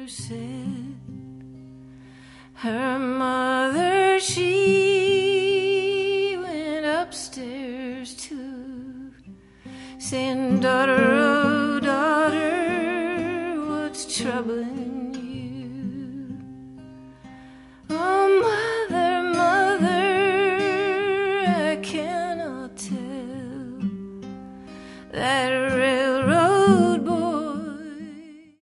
said. Her mother, she went upstairs too, saying, daughter, oh daughter, what's troubling